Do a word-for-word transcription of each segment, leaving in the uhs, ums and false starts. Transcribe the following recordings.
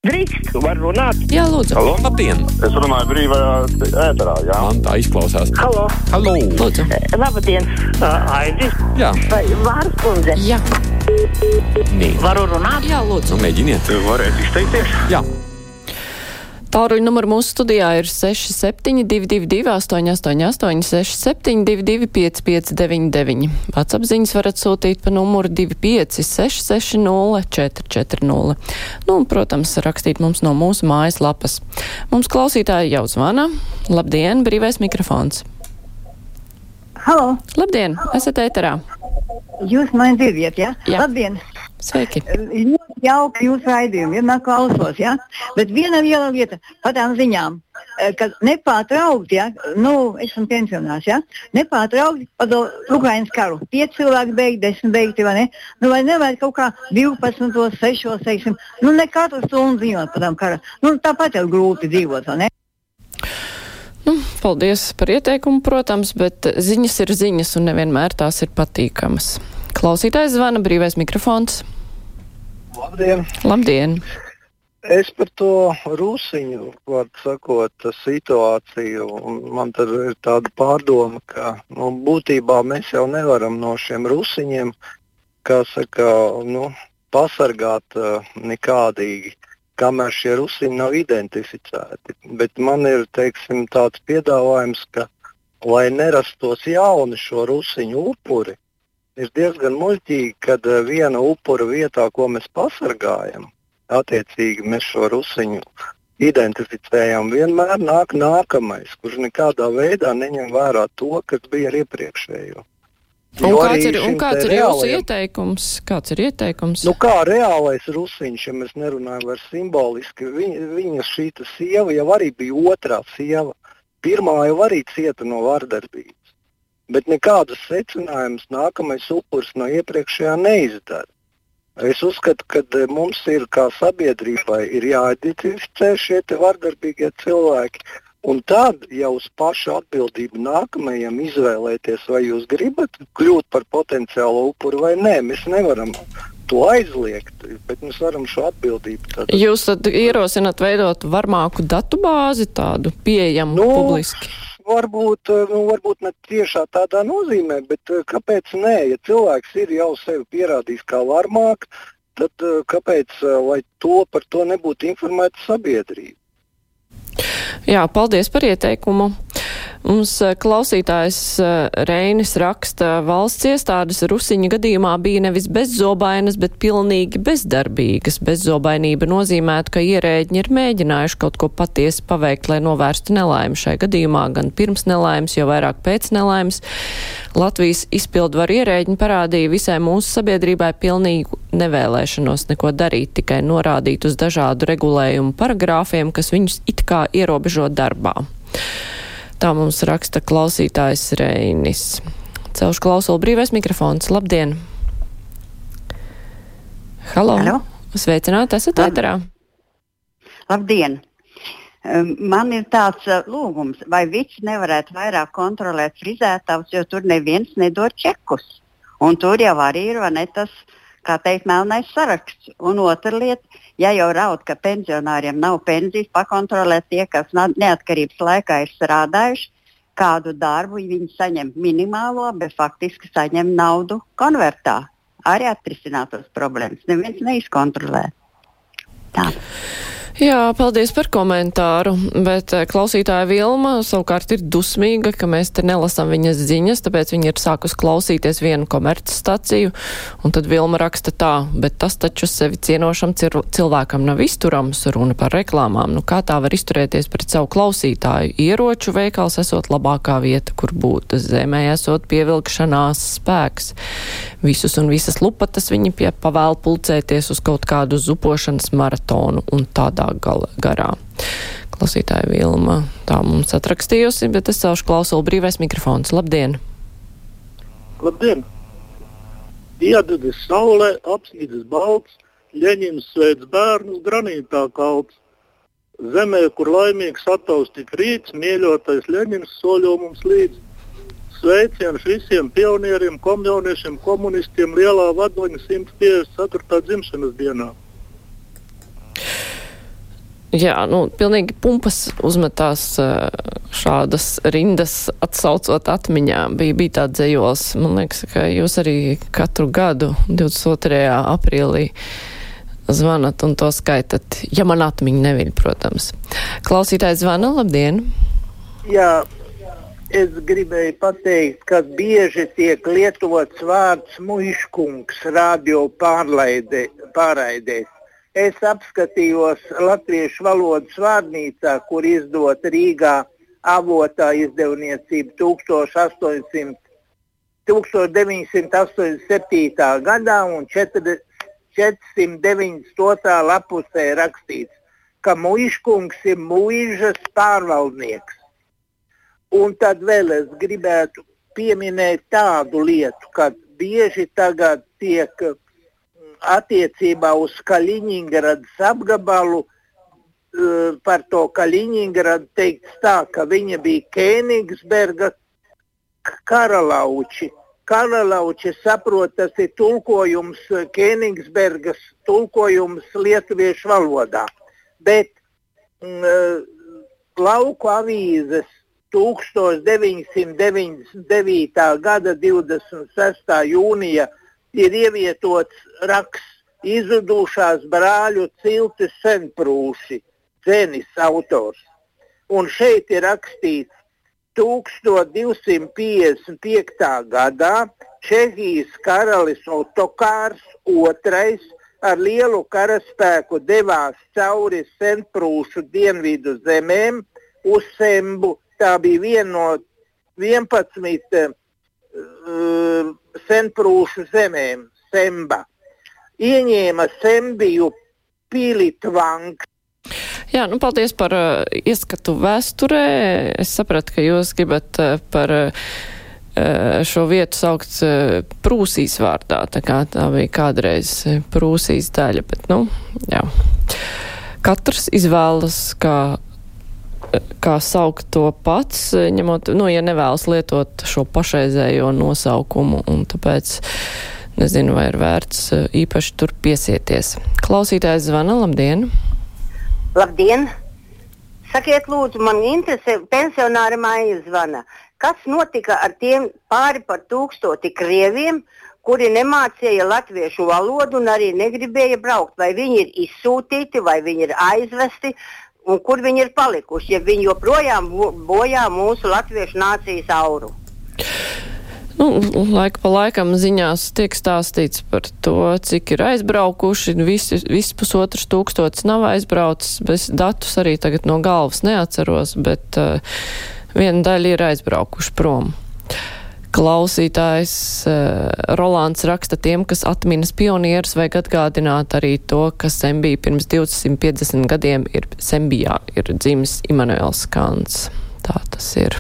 Drīkst, var runāt? Jā, lūdzu. Halo, labdien! Es runāju brīvajā ēterā, jā. Man tā izklausās. Halo. Halo! Lūdzu. Labdien, uh, Aidis. Jā. Vai Vāras kundze? Jā. Nē. Varu runāt? Jā, lūdzu. Nu, mēģiniet. Varētu izteikties? Jā. Tālruņa numuru mūsu studijā ir seši septiņi divi divi divi astoņi astoņi astoņi seši septiņi divi divi pieci pieci deviņi deviņi. WhatsApp ziņas varat sūtīt pa numuru divi pieci seši seši nulle četri četri nulle. Nu, un, protams, rakstīt mums no mūsu mājas lapas. Mums klausītāji jau zvana. Labdien, brīvais mikrofons. Halo, Labdien, esat ēterā. jūs mani dzirdiet, ja? Jā. Labdien! Sveiki. Ļoti jauki jūsu raidījumi, vienmēr klausos, ja? Bet viena viela lieta par tām ziņām, ka nepārtraukti, ja? Nu, esmu pensionārs, ja? Nepārtraukti par to Ukrainas karu. Pieci cilvēki beigti, desmit beigti, vai ne? Nu, vai nevajag kaut kā divpadsmitos, sešos, teiksim, nu, ne katru stundu ziņot par tām kara. Nu, tāpat jau grūti dzīvot, vai ne? Nu, paldies par ieteikumu, protams, bet ziņas ir ziņas un nevienmēr tās ir patīkamas. Klausītājs zvana, brīvais mikrofons. Labdien! Labdien! Es par to rusiņu, vārdu sakot, situāciju, un man tad ir tāda pārdoma, ka nu, būtībā mēs jau nevaram no šiem rusiņiem, kā saka, nu, pasargāt uh, nekādīgi, kamēr šie rusiņi nav identificēti. Bet man ir, teiksim, tāds piedāvājums, ka, lai nerastos jauni šo rusiņu upuri, ir diezgan muļķīgi, kad viena upura vietā, ko mēs pasargājam, attiecīgi mēs šo rusiņu identificējam, vienmēr nāk nākamais, kurš nekādā veidā neņem vērā to, kas bija ar iepriekšējo. Un kāds ir, un kāds ir jūsu ieteikums? Kāds ir ieteikums? Nu kā reālais rusiņš, ja mēs nerunājam vairs simboliski, viņa, viņa šīta sieva jau arī bija otrā sieva. Pirmā jau arī cieta no vardarbības. Bet nekādas secinājumus nākamais upuris no iepriekšējā neizdara. Es uzskatu, ka mums ir kā sabiedrībai ir jāidentificē šie te vardarbīgie cilvēki, un tad jau uz pašu atbildību nākamajam izvēlēties, vai jūs gribat kļūt par potenciālo upuru vai nē. Mēs nevaram to aizliegt, bet mēs varam šo atbildību tad... Jūs tad ierosināt veidot varmāku datubāzi tādu pieejamu nu, publiski? Varbūt, nu, varbūt ne tiešā tādā nozīmē, bet kāpēc nē? Ja cilvēks ir jau sevi pierādījis kā varmāk, tad kāpēc, lai to par to nebūtu informēta sabiedrība? Jā, paldies par ieteikumu. Mums klausītājs Reinis raksta, valsts iestādes rusiņu gadījumā bija nevis bezzobainas, bet pilnīgi bezdarbīgas. Bezzobainība nozīmētu, ka ierēģi ir mēģinājuši kaut ko patiesi paveikt, lai novērstu nelaimi. Šai gadījumā gan pirms nelaimes, jo vairāk pēc nelaimes. Latvijas izpildvaru ierēģi parādīja visai mūsu sabiedrībai pilnīgu nevēlēšanos neko darīt, tikai norādīt uz dažādu regulējumu paragrāfiem, kas viņus it kā ierobežo darbā. Tā mums raksta klausītājs Reinis. Celšu klausulu, brīvais mikrofons. Labdien! Halo! Halo. Sveicināt, esat Lab... ēterā? Labdien! Man ir tāds uh, lūgums, vai viņš nevarētu vairāk kontrolēt frizētājus, jo tur neviens nedod čekus. Un tur jau arī ir, vai ne, tas, kā teikt, melnais saraksts. Un otra lieta, ja jau raud, ka pensionāriem nav pensijas, pakontrolēt tie, kas neatkarības laikā ir strādājuši, kādu darbu viņi saņem minimālo, bet faktiski saņem naudu konvertā. Arī atrisinātos problēmas. Neviens neizkontrolē. Tā. Jā, paldies par komentāru, bet klausītāja Vilma savukārt ir dusmīga, ka mēs te nelasam viņas ziņas, tāpēc viņa ir sākus klausīties vienu komercstaciju, un tad Vilma raksta tā, bet tas taču sevi cienošam cilvēkam nav izturams, runa par reklāmām. Nu kā tā var izturēties pret savu klausītāju? Ieroču veikals esot labākā vieta, kur būt, zemē esot pievilkšanās spēks. Visus un visas lupatas viņi pie pavēl pulcēties uz kaut kādu zupošanas maratonu un tādā garā. Klausītāja Vilma tā mums atrakstījusi, bet es saušu klausulu, brīvais mikrofons. Labdien! Labdien! Iededis saulē, apsīdis balts, Ļeņins sveic bērnus, granītā kalts. Zemē, kur laimīgs attaustīk rīts, mīļotais Ļeņins soļo mums līdz. Sveiciens visiem pionieriem, komjauniešiem, komunistiem lielā vadoņa simt piecdesmit ceturtā dzimšanas dienā. Jā, nu, pilnīgi pumpas uzmetās šādas rindas, atsaucot atmiņā. Bija, bija tāds dzējols, man liekas, ka jūs arī katru gadu divdesmit otrajā aprīlī zvanat un to skaitat, ja man atmiņa neviļ, protams. Klausītājs zvana, labdien! Jā, es gribēju pateikt, ka bieži tiek lietots vārds muiškungs radio pārlaide, pārraidēs. Es apskatījos latviešu valodas vārnīcā, kur izdot Rīgā Avotā izdevniecība tuksmit deviņsimt astoņdesmit septītā gadā un četrsimt deviņdesmit otrā lapusē rakstīts, ka muiškungs ir muižas pārvaldnieks. Un tad vēl es gribētu pieminēt tādu lietu, ka bieži tagad tiek attiecībā uz Kaļiņingradas apgabalu par to Kaļiņingradu teikts tā, ka viņa bija Kēnigsberga karalauči. Karalauči, saprot, tas ir tulkojums, Kēnigsbergas tulkojums lietuviešu valodā. Bet mm, lauku avīzes deviņdesmit devītā gada divdesmit sestā jūnija ir ievietots raksts Izudušās brāļu ciltis senprūši, Dzenis autors. Un šeit ir rakstīts divdesmit piektajā gadā Čehijas karalis Otokārs otrais ar lielu karaspēku devās cauri senprūšu dienvidu zemēm uz Sembu. Tā bija viena no vienpadsmit uh, senprūšu zemēm, Semba. Ieņēma Sembiju Pilitvank. Jā, nu paldies par uh, ieskatu vēsturē. Es sapratu, ka jūs gribat uh, par uh, šo vietu saukt uh, Prūsijas vārdā, tā kā tā bija kādreiz Prūsijas daļa, bet, nu, jā. Katrs izvēlas, kā kā saukt to pats, ņemot, nu, ja nevēlas lietot šo pašreizējo nosaukumu, un tāpēc nezinu, vai ir vērts īpaši tur piesieties. Klausītājs zvana, labdien! Labdien! Sakiet, lūdzu, man interesē, pensionāri māja zvana. Kas notika ar tiem pāri par tūkstoti krieviem, kuri nemācīja latviešu valodu un arī negribēja braukt? Vai viņi ir izsūtīti, vai viņi ir aizvesti? Un kur viņi ir palikuši, ja viņi joprojām bojā mūsu latviešu nācijas auru? Nu, laika pa laikam ziņās tiek stāstīts par to, cik ir aizbraukuši. Visi, visi pusotrs tūkstotis nav aizbraucis, bez datus arī tagad no galvas neatceros, bet uh, viena daļa ir aizbraukuši prom. Klausītājs uh, Rolands raksta, tiem, kas atminas pionierus, vajag atgādināt arī to, ka Sembija pirms divsimt piecdesmit gadiem ir Sembijā, ir dzimis Imanuels Kants. Tā tas ir.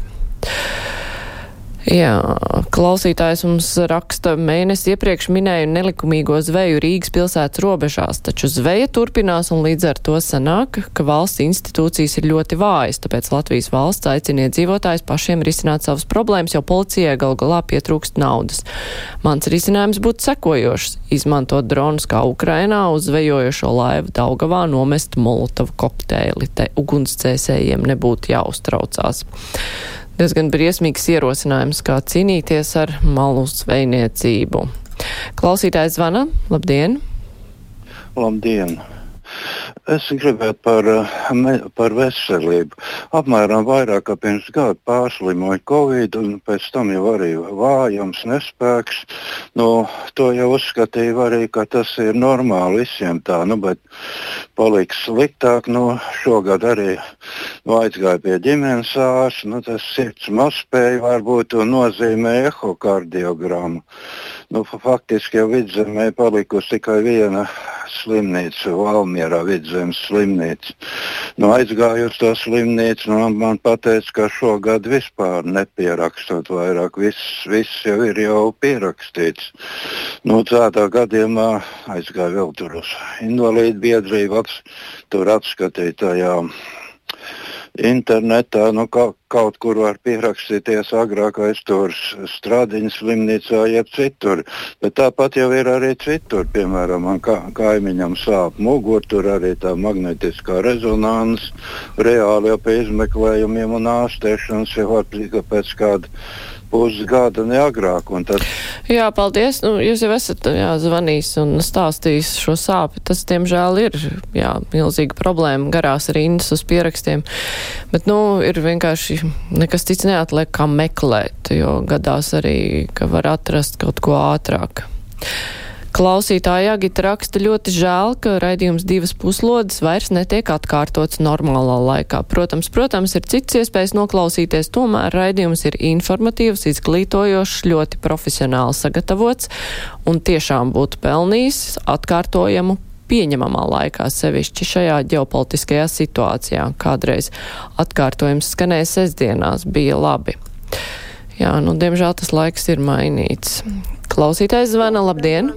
Jā, klausītājs mums raksta, mēnesi iepriekš minēju nelikumīgo zveju Rīgas pilsētas robežās, taču zveja turpinās un līdz ar to sanāk, ka valsts institūcijas ir ļoti vājas, tāpēc Latvijas valsts aicina iedzīvotājus pašiem risināt savas problēmas, jo policijai gal galā pietrūkst naudas. Mans risinājums būtu sekojošs - izmantot dronus kā Ukrainā uz zvejojošo laivu Daugavā nomest molotovu kokteili, te ugunsdzēsējiem nebūtu jāuztraucās. Diezgan briesmīgs ierosinājums, kā cīnīties ar malu zvejniecību. Klausītājs zvana, labdien! Labdien! Es gribētu par, par veselību. Apmēram vairāk kā pirms gada pārslimoju Covid un pēc tam jau arī vājums, nespēks. Nu, to jau uzskatīju arī, ka tas ir normāli visiem tā, nu, bet paliks sliktāk. Nu, šogad arī nu, aizgāju pie ģimenes ārsta, nu, tas sirds mazspēja varbūt un nozīmē ehokardiogramu. Nu, faktiski jau Vidzemē palikusi tikai viena slimnīca, Valmierā Vidzemes slimnīca. Nu, aizgāju uz to slimnīcu, nu, man, man pateica, ka šogad vispār nepierakstot vairāk, viss, viss jau ir jau pierakstīts. Nu, tādā gadījumā aizgāju vēl tur uz invalīdu biedrību, ats, tur atskatīju tajā internetā, nu, ka, kaut kur var pierakstīties agrākais tur Stradiņas slimnīcā, jeb citur. Bet tāpat jau ir arī citur, piemēram, man kā, kaimiņam sāp mugur, tur arī tā magnetiskā rezonanse, reāli jau pie izmeklējumiem un ārstēšanas jau var pēc kāda pusgada neagrāk. Tad... Jā, paldies. Nu, jūs jau esat jā, zvanījis un stāstījis šo sāpi. Tas, diemžēl, ir jā, milzīga problēma, garās rindas uz pierakstiem. Bet, nu, ir vienkārši nekas cits neatliek, kā meklēt, jo gadās arī, ka var atrast kaut ko ātrāk. Klausītāja Agita raksta ļoti žēl, ka raidījums divas puslodes vairs netiek atkārtots normālā laikā. Protams, protams, ir cits iespējas noklausīties, tomēr raidījums ir informatīvs, izglītojošs, ļoti profesionāli sagatavots un tiešām būtu pelnījis atkārtojamu pieņemamā laikā, sevišķi šajā ģeopolitiskajā situācijā. Kādreiz atkārtojums skanēja sestdienās, bija labi. Jā, nu, diemžēl tas laiks ir mainīts. Klausītājs zvana, labdien!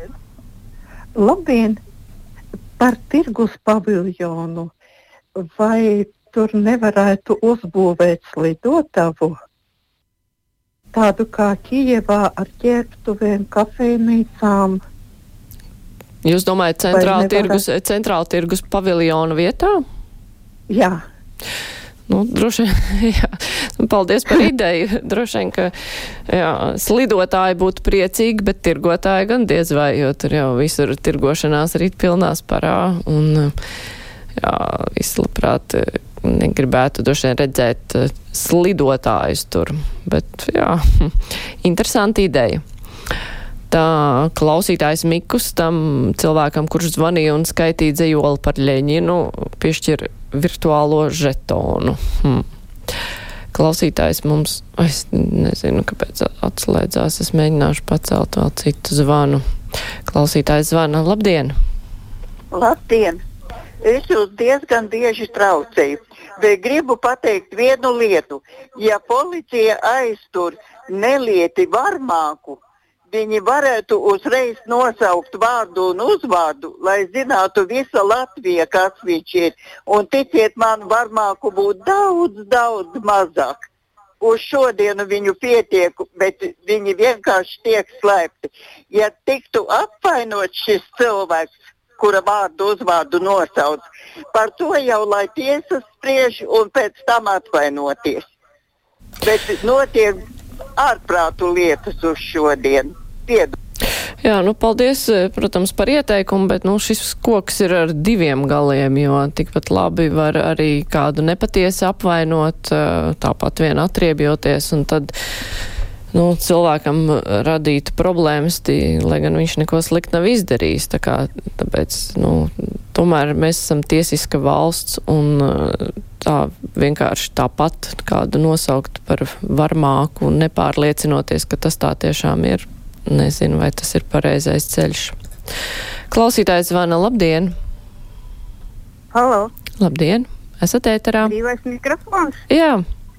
Labdien! Par tirgus paviljonu. Vai tur nevarētu uzbūvēt slidotavu? Tādu kā Kijevā ar ķērtuvēm, kafejnīcām. Jūs domājat centrāla tirgus, centrāla tirgus paviljonu vietā? Jā. Nu, droši vien, jā. Paldies par ideju. Droši vien, ka jā, slidotāji būtu priecīgi, bet tirgotāji gan diez vai, jo tur jau visur tirgošanās rīt pilnās parā. Un, jā, visi labprāt negribētu droši vien redzēt slidotājus tur. Bet, jā, interesanti ideja. Tā klausītājs Mikus tam cilvēkam, kurš zvanīja un skaitīja dzejoli par Ļeņinu, piešķir virtuālo žetonu. Hmm. Klausītājs mums, es nezinu, kāpēc atslēdzās, es mēģināšu pacelt vēl citu zvanu. Klausītājs zvana, labdien! Labdien! Es jūs diezgan bieži traucēju, bet gribu pateikt vienu lietu. Ja policija aiztur nelieti varmāku, viņi varētu uzreiz nosaukt vārdu un uzvārdu, lai zinātu visa Latvija, kas viņš ir. Un ticiet man, varmāku būtu daudz, daudz mazāk. Uz šodienu viņu pietiek, bet viņi vienkārši tiek slēpti. Ja tiktu apvainot šis cilvēks, kura vārdu uzvārdu nosauc, par to jau lai tiesas spriež un pēc tam atvainoties. Bet notiek ārprātu lietas uz šodienu. Piedu. Jā, nu paldies, protams, par ieteikumu, bet nu šis koks ir ar diviem galiem, jo tikpat labi var arī kādu nepatiesi apvainot, tāpat vien atriebjoties, un tad nu, cilvēkam radīt problēmas, tī, lai gan viņš neko slikti nav izdarījis. Tā kā, tāpēc, nu, tomēr mēs esam tiesiska valsts, un tā vienkārši tāpat kādu nosaukt par varmāku un nepārliecinoties, ka tas tā tiešām ir. Nezinu, vai tas ir pareizais ceļš. Klausītājs zvana, labdien! Halo! Labdien! Esat ēterā? Brīvais mikrofons? Jā.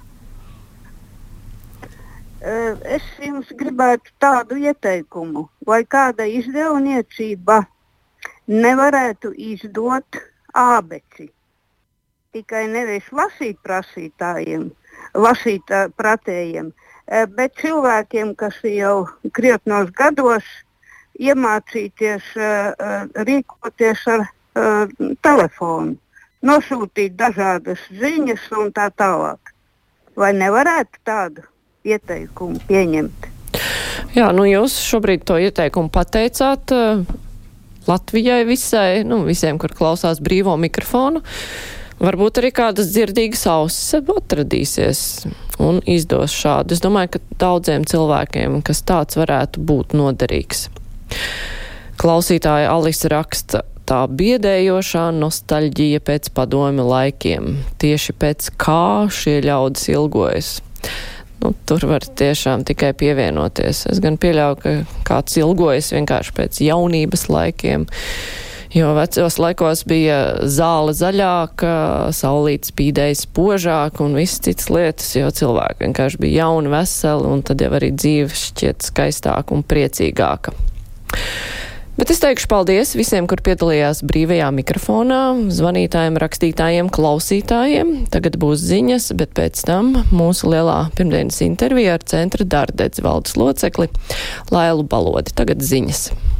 Es jums gribētu tādu ieteikumu, vai kāda izdevniecība nevarētu izdot ābeci. Tikai nevis lasīt prasītājiem, lasīt pratējiem, bet cilvēkiem, kas jau krietnos gados iemācīties uh, rīkoties ar uh, telefonu, nosūtīt dažādas ziņas un tā tālāk. Vai nevarētu tādu ieteikumu pieņemt? Jā, nu jūs šobrīd to ieteikumu pateicāt uh, Latvijai visai, nu visiem, kur klausās brīvo mikrofonu. Varbūt arī kādas dzirdīgas ausis atradīsies un izdos šādu. Es domāju, ka daudziem cilvēkiem, kas tāds varētu būt noderīgs. Klausītāja Alisa raksta, tā biedējošā nostalģija pēc padomju laikiem. Tieši pēc kā šie ļaudis ilgojas. Nu, tur var tiešām tikai pievienoties. Es gan pieļauju, ka kāds ilgojas vienkārši pēc jaunības laikiem. Jo vecos laikos bija zāle zaļāka, saulīt spīdēja spožāk un viss cits lietas, jo cilvēki vienkārši bija jauni, veseli, un tad jau arī dzīve šķiet skaistāka un priecīgāka. Bet es teikšu paldies visiem, kur piedalījās brīvajā mikrofonā, zvanītājiem, rakstītājiem, klausītājiem. Tagad būs ziņas, bet pēc tam mūsu lielā pirmdienas intervija ar centra Dārdedz valdes locekli Lailu Balodi. Tagad ziņas.